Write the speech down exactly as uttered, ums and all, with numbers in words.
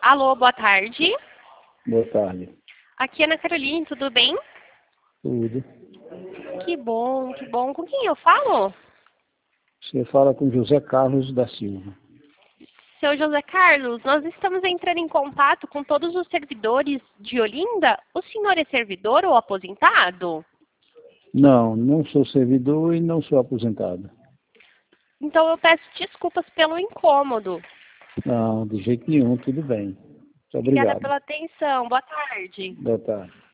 Alô, boa tarde. Boa tarde. Aqui é Ana Caroline, tudo bem? Tudo. Que bom, que bom. Com quem eu falo? Você fala com José Carlos da Silva. Seu José Carlos, nós estamos entrando em contato com todos os servidores de Olinda. O senhor é servidor ou aposentado? Não, não sou servidor e não sou aposentado. Então eu peço desculpas pelo incômodo. Não, de jeito nenhum, tudo bem. Muito Obrigada obrigado. pela atenção. Boa tarde. Boa tarde.